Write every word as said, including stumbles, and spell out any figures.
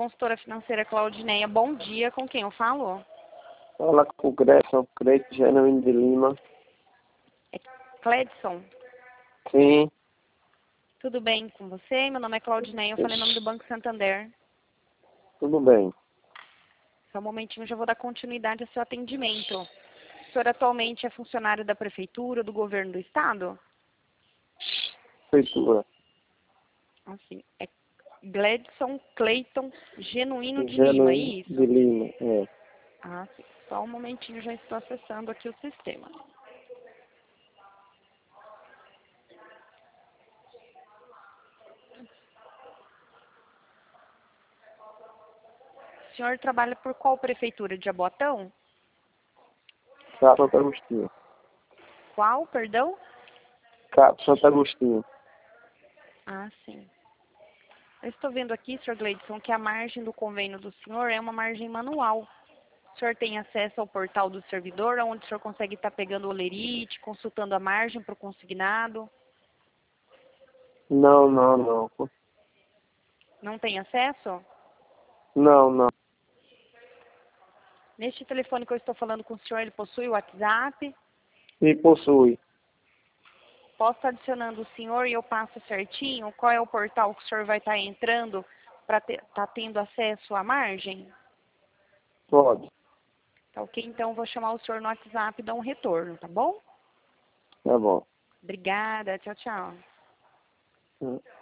consultora financeira Claudineia. Bom dia, com quem eu falo? Fala com o Gresson, Creito Genuíno de Lima. É Cledson? Sim. Tudo bem com você? Meu nome é Claudineia, eu falei em nome do Banco Santander. Tudo bem. Só um momentinho, eu já vou dar continuidade ao seu atendimento. O senhor atualmente é funcionário da Prefeitura, do Governo do Estado? Prefeitura. Assim, é Gledson Cleiton Genuíno de Genuíno Lima, é isso? de Lima, é. Ah, sim. Só um momentinho, já estou acessando aqui o sistema. O senhor trabalha por qual prefeitura? De Jaboatão? Capo Santo Agostinho. Qual, perdão? Capo Santo Agostinho. Ah, sim. Eu estou vendo aqui, senhor Gleidson, que a margem do convênio do senhor é uma margem manual. O senhor tem acesso ao portal do servidor, onde o senhor consegue estar pegando o olerite, consultando a margem para o consignado? Não, não, não. Não tem acesso? Não, não. Neste telefone que eu estou falando com o senhor, ele possui o WhatsApp? E possui. Posso estar adicionando o senhor e eu passo certinho qual é o portal que o senhor vai estar entrando para estar tendo acesso à margem? Pode. Tá ok? Então, eu vou chamar o senhor no WhatsApp e dar um retorno, tá bom? Tá bom. Obrigada. Tchau, tchau. Hum.